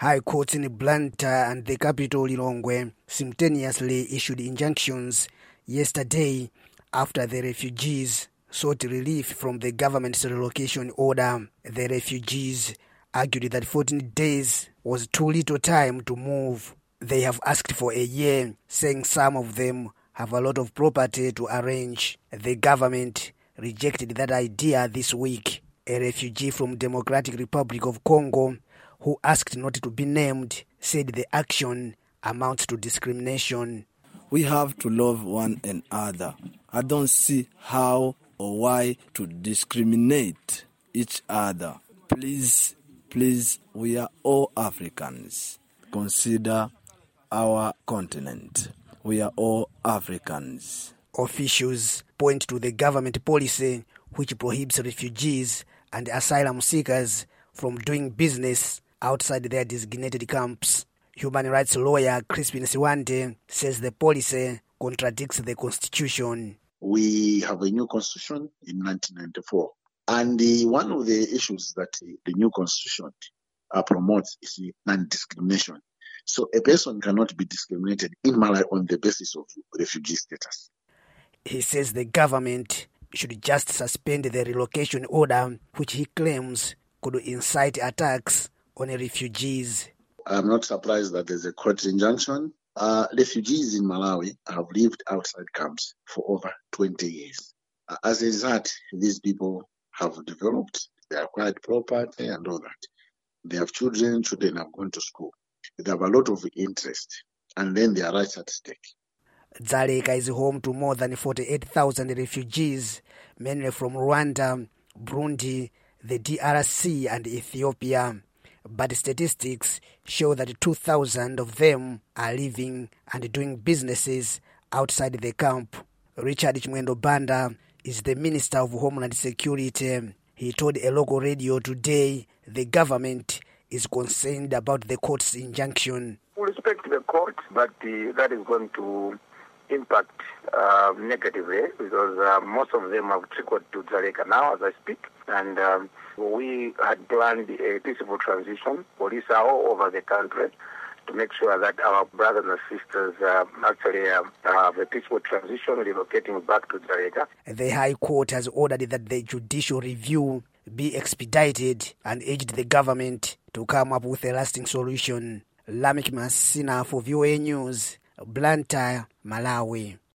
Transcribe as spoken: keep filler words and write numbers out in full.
High courts in Blantyre and the capital Lilongwe simultaneously issued injunctions yesterday after the refugees sought relief from the government's relocation order. The refugees argued that fourteen days was too little time to move. They have asked for a year, saying some of them have a lot of property to arrange. The government rejected that idea this week. A refugee from Democratic Republic of Congo, who asked not to be named, said the action amounts to discrimination. We have to love one another. I don't see how or why to discriminate each other. Please, please, we are all Africans. Consider our continent. We are all Africans. Officials point to the government policy which prohibits refugees and asylum seekers from doing business outside their designated camps. Human rights lawyer Crispin Siwande says the policy contradicts the constitution. We have a new constitution in nineteen ninety-four, and the, one of the issues that the new constitution uh, promotes is non-discrimination. So a person cannot be discriminated in Malawi on the basis of refugee status. He says the government should just suspend the relocation order, which he claims could incite attacks on refugees. I'm not surprised that there's a court injunction. Uh, refugees in Malawi have lived outside camps for over twenty years. Uh, as a result, these people have developed, they acquired property and all that. They have children, children have gone to school. They have a lot of interest, and then their rights at stake. Dzaleka is home to more than forty-eight thousand refugees, mainly from Rwanda, Burundi, the D R C and Ethiopia. But statistics show that two thousand of them are living and doing businesses outside the camp. Richard Chimwendo Banda is the Minister of Homeland Security. He told a local radio today the government is concerned about the court's injunction. We respect the court, but uh, that is going to impact uh, negatively because uh, most of them have trickled to Dzaleka now as I speak. And um, we had planned a peaceful transition. Police are all over the country to make sure that our brothers and sisters uh, actually uh, have a peaceful transition, relocating back to Dzaleka. The High Court has ordered that the judicial review be expedited and urged the government to come up with a lasting solution. Lamik Masina for V O A News, Blantyre, Malawi.